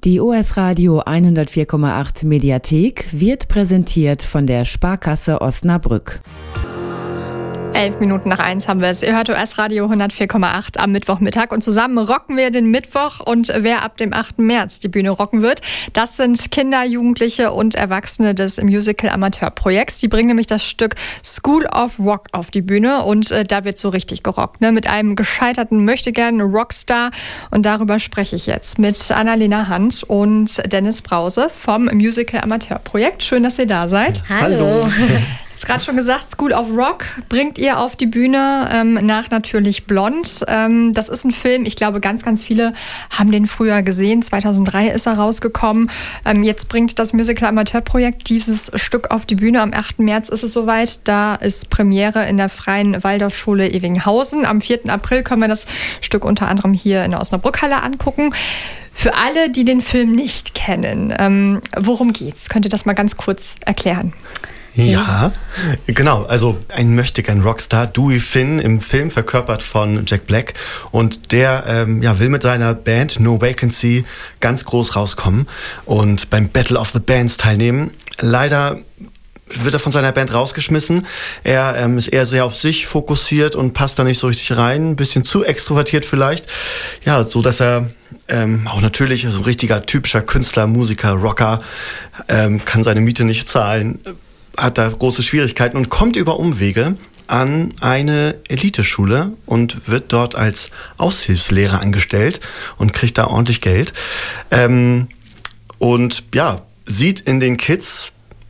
Die OS Radio 104,8 Mediathek wird präsentiert von der Sparkasse Osnabrück. 1:11 haben wir es. Ihr hört OS Radio 104,8 am Mittwochmittag und zusammen rocken wir den Mittwoch. Und wer ab dem 8. März die Bühne rocken wird, das sind Kinder, Jugendliche und Erwachsene des Musical-Amateur-Projekts. Die bringen nämlich das Stück School of Rock auf die Bühne und da wird so richtig gerockt, ne? Mit einem gescheiterten Möchtegern-Rockstar. Und darüber spreche ich jetzt mit Annalena Hand und Dennis Brause vom Musical-Amateur-Projekt. Schön, dass ihr da seid. Hallo. Gerade schon gesagt, School of Rock bringt ihr auf die Bühne nach Natürlich Blond. Das ist ein Film, ich glaube, ganz, ganz viele haben den früher gesehen. 2003 ist er rausgekommen. Jetzt bringt das Musical-Amateur-Projekt dieses Stück auf die Bühne. Am 8. März ist es soweit. Da ist Premiere in der Freien Waldorfschule Evinghausen. Am 4. April können wir das Stück unter anderem hier in der Osnabrückhalle angucken. Für alle, die den Film nicht kennen, worum geht's? Könnt ihr das mal ganz kurz erklären? Ja, genau. Also ein Möchtegern-Rockstar, Dewey Finn, im Film verkörpert von Jack Black. Und der will mit seiner Band No Vacancy ganz groß rauskommen und beim Battle of the Bands teilnehmen. Leider wird er von seiner Band rausgeschmissen. Er ist eher sehr auf sich fokussiert und passt da nicht so richtig rein. Ein bisschen zu extrovertiert vielleicht. Ja, so dass er auch natürlich so ein richtiger typischer Künstler, Musiker, Rocker, kann seine Miete nicht zahlen, hat da große Schwierigkeiten und kommt über Umwege an eine Eliteschule und wird dort als Aushilfslehrer angestellt und kriegt da ordentlich Geld. Und ja, sieht in den Kids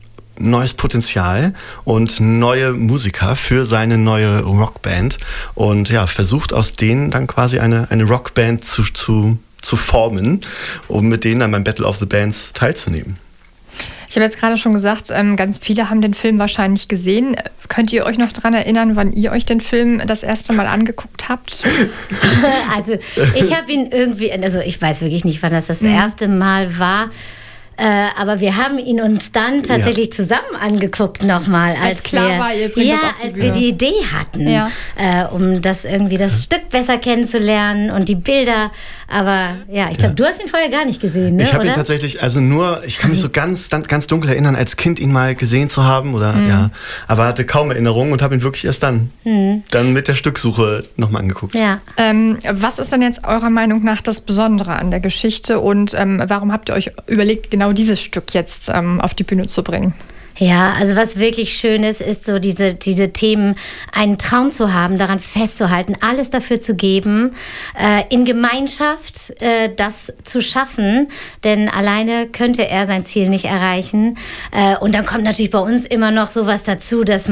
neues Potenzial und neue Musiker für seine neue Rockband und ja, versucht aus denen dann quasi eine Rockband zu formen, um mit denen dann beim Battle of the Bands teilzunehmen. Ich habe jetzt gerade schon gesagt, ganz viele haben den Film wahrscheinlich gesehen. Könnt ihr euch noch daran erinnern, wann ihr euch den Film das erste Mal angeguckt habt? Also ich habe ihn irgendwie, also ich weiß wirklich nicht, wann das erste Mal war. Aber wir haben ihn uns dann tatsächlich zusammen angeguckt nochmal, als klar war, ihr bringt das auf die Bühne. Wir die Idee hatten, um das Stück besser kennenzulernen und die Bilder. Aber ja, ich glaube, du hast ihn vorher gar nicht gesehen, ne? Ich habe ihn tatsächlich, ich kann mich so ganz dunkel erinnern, als Kind ihn mal gesehen zu haben, aber hatte kaum Erinnerungen und habe ihn wirklich erst dann mit der Stücksuche nochmal angeguckt. Ja. Was ist denn jetzt eurer Meinung nach das Besondere an der Geschichte und warum habt ihr euch überlegt, genau dieses Stück jetzt auf die Bühne zu bringen? Ja, also was wirklich schön ist so diese Themen, einen Traum zu haben, daran festzuhalten, alles dafür zu geben, in Gemeinschaft das zu schaffen, denn alleine könnte er sein Ziel nicht erreichen. Und dann kommt natürlich bei uns immer noch sowas dazu, dass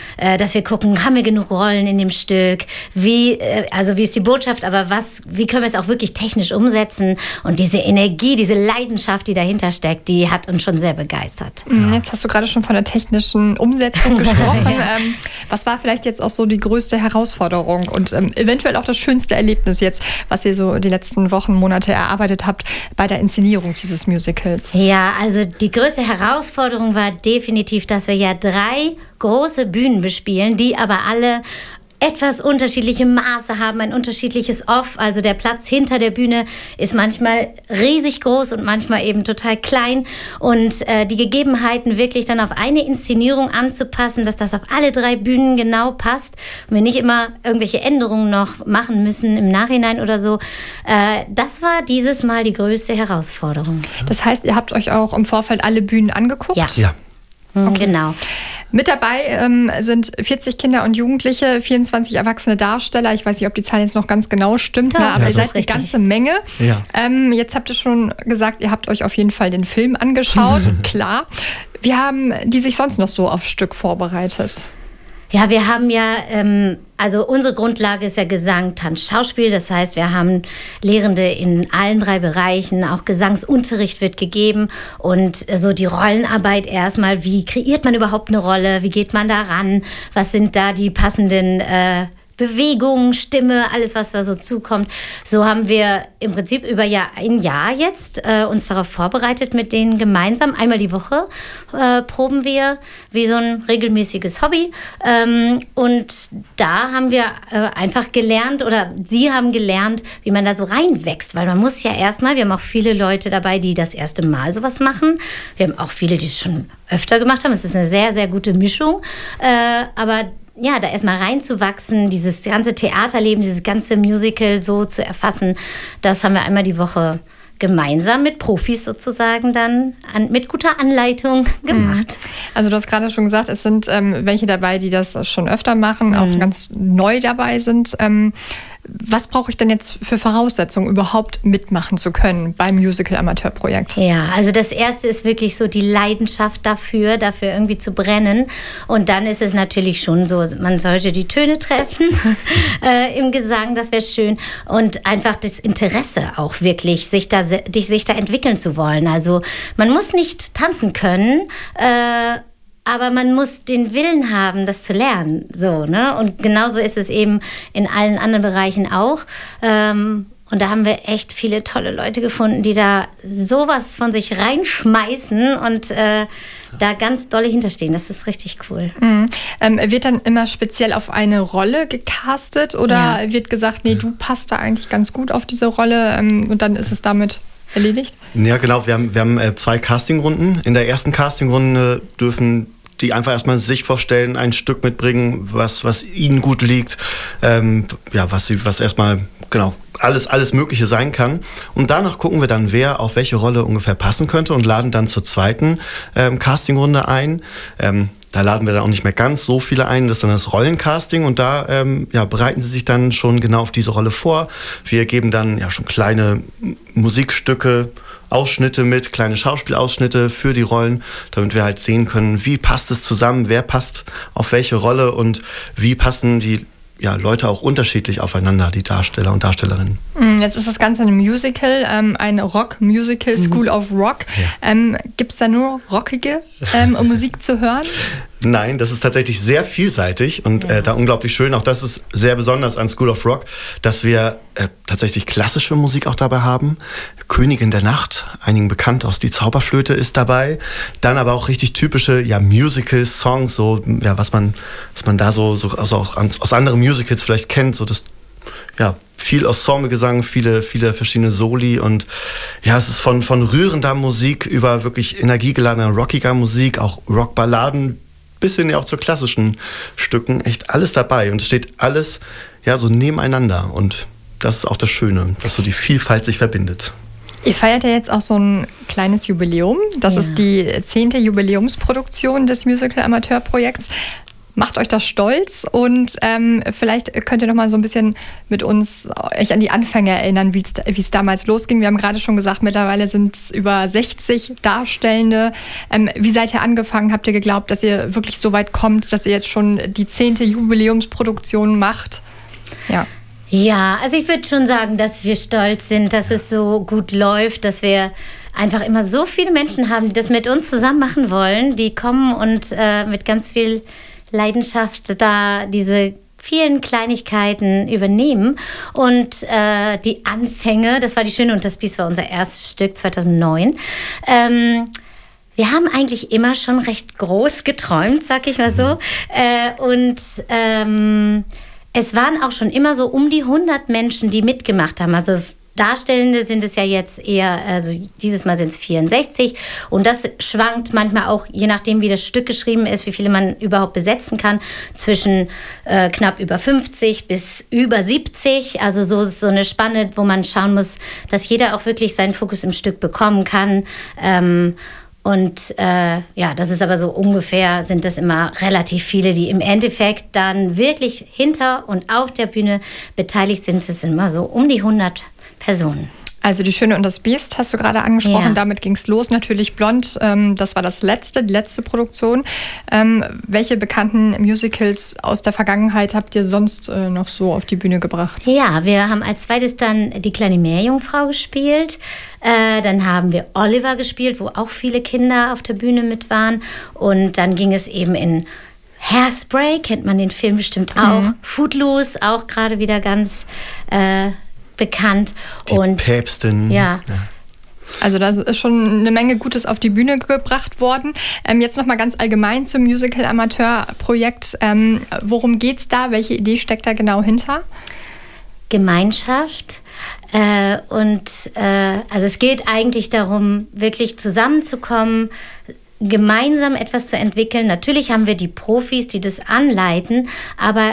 wir gucken, haben wir genug Rollen in dem Stück, wie ist die Botschaft, aber wie können wir es auch wirklich technisch umsetzen? Und diese Energie, diese Leidenschaft, die dahinter steckt, die hat uns schon sehr begeistert. Jetzt hast du gerade schon von der technischen Umsetzung gesprochen. Was war vielleicht jetzt auch so die größte Herausforderung und eventuell auch das schönste Erlebnis jetzt, was ihr so die letzten Wochen, Monate erarbeitet habt bei der Inszenierung dieses Musicals? Ja, also die größte Herausforderung war definitiv, dass wir ja 3 große Bühnen bespielen, die aber alle etwas unterschiedliche Maße haben, ein unterschiedliches Off. Also der Platz hinter der Bühne ist manchmal riesig groß und manchmal eben total klein. Und die Gegebenheiten wirklich dann auf eine Inszenierung anzupassen, dass das auf alle 3 Bühnen genau passt und wir nicht immer irgendwelche Änderungen noch machen müssen im Nachhinein oder so. Das war dieses Mal die größte Herausforderung. Das heißt, ihr habt euch auch im Vorfeld alle Bühnen angeguckt? Ja. Okay. Genau. Mit dabei sind 40 Kinder und Jugendliche, 24 erwachsene Darsteller. Ich weiß nicht, ob die Zahl jetzt noch ganz genau stimmt, aber ihr seid eine ganze Menge. Ja. Jetzt habt ihr schon gesagt, ihr habt euch auf jeden Fall den Film angeschaut. Klar. Wie haben die sich sonst noch so aufs Stück vorbereitet? Ja, wir haben also unsere Grundlage ist ja Gesang, Tanz, Schauspiel. Das heißt, wir haben Lehrende in allen 3 Bereichen. Auch Gesangsunterricht wird gegeben. Und so die Rollenarbeit erstmal. Wie kreiert man überhaupt eine Rolle? Wie geht man da ran? Was sind da die passenden Bewegung, Stimme, alles, was da so zukommt. So haben wir im Prinzip über ein Jahr jetzt uns darauf vorbereitet, mit denen gemeinsam. Einmal die Woche proben wir, wie so ein regelmäßiges Hobby. Und da haben wir einfach gelernt, oder sie haben gelernt, wie man da so reinwächst. Weil man muss ja erstmal, wir haben auch viele Leute dabei, die das erste Mal sowas machen. Wir haben auch viele, die es schon öfter gemacht haben. Es ist eine sehr, sehr gute Mischung. Aber ja, da erstmal reinzuwachsen, dieses ganze Theaterleben, dieses ganze Musical so zu erfassen, das haben wir einmal die Woche gemeinsam mit Profis sozusagen dann mit guter Anleitung gemacht. Also du hast gerade schon gesagt, es sind welche dabei, die das schon öfter machen, auch ganz neu dabei sind. Was brauche ich denn jetzt für Voraussetzungen, überhaupt mitmachen zu können beim Musical-Amateur-Projekt? Ja, also das Erste ist wirklich so die Leidenschaft dafür irgendwie zu brennen. Und dann ist es natürlich schon so, man sollte die Töne treffen im Gesang, das wäre schön. Und einfach das Interesse auch wirklich, sich da entwickeln zu wollen. Also man muss nicht tanzen können, aber man muss den Willen haben, das zu lernen. So, ne? Und genauso ist es eben in allen anderen Bereichen auch. Und da haben wir echt viele tolle Leute gefunden, die da sowas von sich reinschmeißen und da ganz dolle hinterstehen. Das ist richtig cool. Wird dann immer speziell auf eine Rolle gecastet oder wird gesagt, nee, du passt da eigentlich ganz gut auf diese Rolle und dann ist es damit erledigt? Ja, genau. Wir haben 2 Castingrunden. In der ersten Castingrunde dürfen die einfach erstmal sich vorstellen, ein Stück mitbringen, was ihnen gut liegt, was erstmal genau alles Mögliche sein kann. Und danach gucken wir dann, wer auf welche Rolle ungefähr passen könnte und laden dann zur zweiten Castingrunde ein. Da laden wir dann auch nicht mehr ganz so viele ein, das ist dann das Rollencasting und da bereiten sie sich dann schon genau auf diese Rolle vor. Wir geben dann schon kleine Musikstücke, Ausschnitte mit, kleine Schauspielausschnitte für die Rollen, damit wir halt sehen können, wie passt es zusammen, wer passt auf welche Rolle und wie passen die Leute auch unterschiedlich aufeinander, die Darsteller und Darstellerinnen. Jetzt ist das Ganze ein Musical, ein Rock-Musical, School of Rock. Ja. Gibt es da nur rockige Musik zu hören? Nein, das ist tatsächlich sehr vielseitig und da unglaublich schön. Auch das ist sehr besonders an School of Rock, dass wir tatsächlich klassische Musik auch dabei haben. Königin der Nacht, einigen bekannt aus Die Zauberflöte ist dabei. Dann aber auch richtig typische Musical-Songs, so was man da so auch aus anderen Musicals vielleicht kennt, so das viel Ensemblegesang, viele verschiedene Soli und es ist von rührender Musik über wirklich energiegeladener, rockiger Musik, auch Rockballaden bis hin auch zu klassischen Stücken, echt alles dabei und es steht alles so nebeneinander und das ist auch das Schöne, dass so die Vielfalt sich verbindet. Ihr feiert ja jetzt auch so ein kleines Jubiläum. Das ist die 10. Jubiläumsproduktion des Musical-Amateur-Projekts. Macht euch das stolz und vielleicht könnt ihr noch mal so ein bisschen mit uns euch an die Anfänge erinnern, wie es damals losging. Wir haben gerade schon gesagt, mittlerweile sind es über 60 Darstellende. Wie seid ihr angefangen? Habt ihr geglaubt, dass ihr wirklich so weit kommt, dass ihr jetzt schon die 10. Jubiläumsproduktion macht? Ja, also ich würde schon sagen, dass wir stolz sind, dass es so gut läuft, dass wir einfach immer so viele Menschen haben, die das mit uns zusammen machen wollen, die kommen und mit ganz viel Leidenschaft da diese vielen Kleinigkeiten übernehmen und die Anfänge, das war die Schöne und das Biest war unser erstes Stück 2009. Wir haben eigentlich immer schon recht groß geträumt, sag ich mal so, und es waren auch schon immer so um die 100 Menschen, die mitgemacht haben, also Darstellende sind es ja jetzt eher, also dieses Mal sind es 64 und das schwankt manchmal auch, je nachdem wie das Stück geschrieben ist, wie viele man überhaupt besetzen kann, zwischen knapp über 50 bis über 70, also so ist so eine Spanne, wo man schauen muss, dass jeder auch wirklich seinen Fokus im Stück bekommen kann. Das ist aber so ungefähr, sind das immer relativ viele, die im Endeffekt dann wirklich hinter und auf der Bühne beteiligt sind. Es sind immer so um die 100 Personen. Also die Schöne und das Biest hast du gerade angesprochen, damit ging es los. Natürlich Blond, das war die letzte Produktion. Welche bekannten Musicals aus der Vergangenheit habt ihr sonst noch so auf die Bühne gebracht? Ja, wir haben als zweites dann die kleine Meerjungfrau gespielt. Dann haben wir Oliver gespielt, wo auch viele Kinder auf der Bühne mit waren. Und dann ging es eben in Hairspray, kennt man den Film bestimmt auch. Footloose, auch gerade wieder ganz bekannt. Die Päpstin. Ja. Also da ist schon eine Menge Gutes auf die Bühne gebracht worden. Jetzt nochmal ganz allgemein zum Musical-Amateur-Projekt. Worum geht's da? Welche Idee steckt da genau hinter? Gemeinschaft. Also es geht eigentlich darum, wirklich zusammenzukommen, gemeinsam etwas zu entwickeln. Natürlich haben wir die Profis, die das anleiten, aber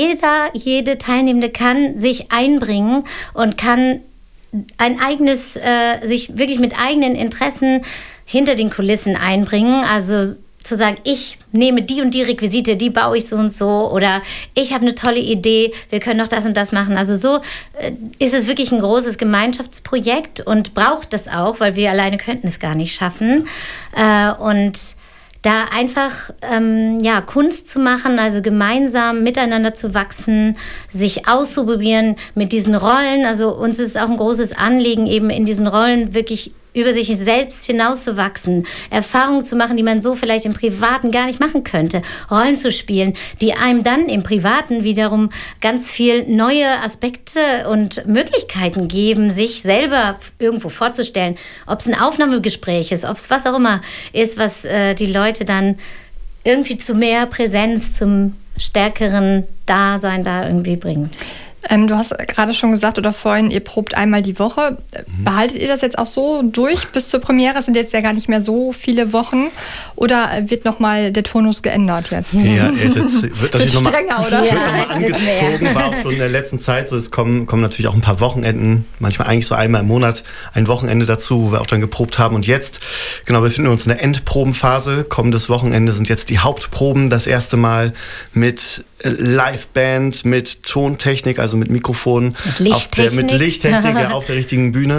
jede Teilnehmende kann sich einbringen und kann ein eigenes, sich wirklich mit eigenen Interessen hinter den Kulissen einbringen. Also zu sagen, ich nehme die und die Requisite, die baue ich so und so, oder ich habe eine tolle Idee, wir können doch das und das machen. Also so ist es wirklich ein großes Gemeinschaftsprojekt und braucht das auch, weil wir alleine könnten es gar nicht schaffen. Und da einfach Kunst zu machen, also gemeinsam miteinander zu wachsen, sich auszuprobieren mit diesen Rollen. Also uns ist auch ein großes Anliegen, eben in diesen Rollen wirklich über sich selbst hinauszuwachsen, Erfahrungen zu machen, die man so vielleicht im Privaten gar nicht machen könnte, Rollen zu spielen, die einem dann im Privaten wiederum ganz viel neue Aspekte und Möglichkeiten geben, sich selber irgendwo vorzustellen, ob es ein Aufnahmegespräch ist, ob es was auch immer ist, was die Leute dann irgendwie zu mehr Präsenz, zum stärkeren Dasein da irgendwie bringt. Du hast gerade schon gesagt oder vorhin, ihr probt einmal die Woche. Behaltet ihr das jetzt auch so durch bis zur Premiere? Es sind jetzt ja gar nicht mehr so viele Wochen. Oder wird nochmal der Turnus geändert jetzt? Ja, jetzt wird natürlich nochmal angezogen. War auch schon in der letzten Zeit so. Es kommen natürlich auch ein paar Wochenenden, manchmal eigentlich so einmal im Monat ein Wochenende dazu, wo wir auch dann geprobt haben. Und jetzt, genau, wir befinden uns in der Endprobenphase. Kommendes Wochenende sind jetzt die Hauptproben. Das erste Mal mit Liveband, mit Tontechnik, also mit Mikrofon, mit Lichttechnik auf der richtigen Bühne.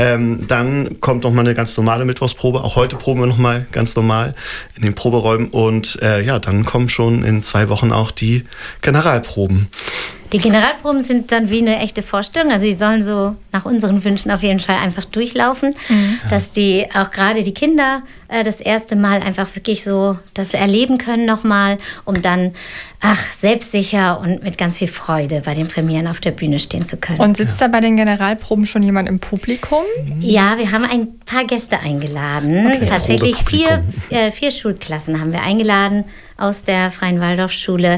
Dann kommt noch mal eine ganz normale Mittwochsprobe. Auch heute proben wir noch mal ganz normal in den Proberäumen. Und dann kommen schon in 2 Wochen auch die Generalproben. Die Generalproben sind dann wie eine echte Vorstellung. Also die sollen so nach unseren Wünschen auf jeden Fall einfach durchlaufen. Dass die auch gerade die Kinder das erste Mal einfach wirklich so das erleben können nochmal, um dann selbstsicher und mit ganz viel Freude bei den Premieren auf der Bühne stehen zu können. Und sitzt da bei den Generalproben schon jemand im Publikum? Ja, wir haben ein paar Gäste eingeladen. Okay. Tatsächlich 4 Schulklassen haben wir eingeladen aus der Freien Waldorfschule,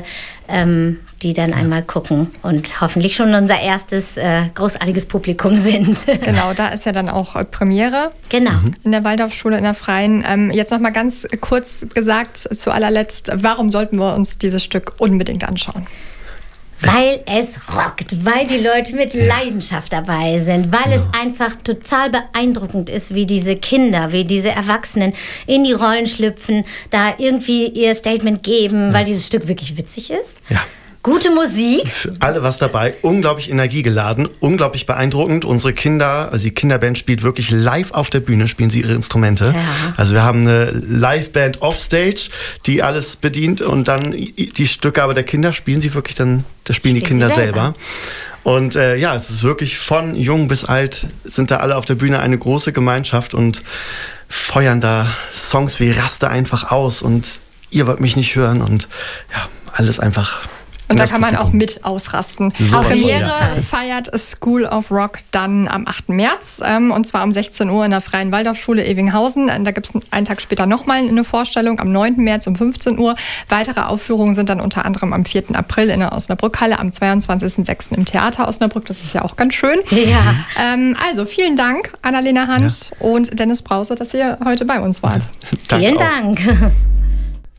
die dann einmal gucken und hoffentlich schon unser erstes großartiges Publikum sind. Genau, da ist ja dann auch Premiere. Genau. In der Waldorfschule, in der Freien. Jetzt noch mal ganz kurz gesagt, zu allerletzt, warum sollten wir uns dieses Stück unbedingt anschauen? Weil es rockt, weil die Leute mit Leidenschaft dabei sind, weil es einfach total beeindruckend ist, wie diese Kinder, wie diese Erwachsenen in die Rollen schlüpfen, da irgendwie ihr Statement geben, weil dieses Stück wirklich witzig ist. Ja. Gute Musik. Für alle was dabei, unglaublich energiegeladen, unglaublich beeindruckend. Unsere Kinder, also die Kinderband spielt wirklich live auf der Bühne, spielen sie ihre Instrumente. Ja. Also wir haben eine Liveband offstage, die alles bedient und dann die Stücke aber der Kinder spielen sie wirklich dann, das spielen die Kinder selber. Und es ist wirklich von jung bis alt sind da alle auf der Bühne eine große Gemeinschaft und feuern da Songs wie Raste einfach aus und ihr wollt mich nicht hören und alles einfach. Und da kann man auch mit ausrasten. Premiere feiert School of Rock dann am 8. März. Und zwar um 16 Uhr in der Freien Waldorfschule Evinghausen. Da gibt es einen Tag später nochmal eine Vorstellung am 9. März um 15 Uhr. Weitere Aufführungen sind dann unter anderem am 4. April in der Osnabrückhalle, am 22.06. im Theater Osnabrück. Das ist ja auch ganz schön. Ja. Also vielen Dank, Annalena Handt und Dennis Brause, dass ihr heute bei uns wart. Vielen Dank.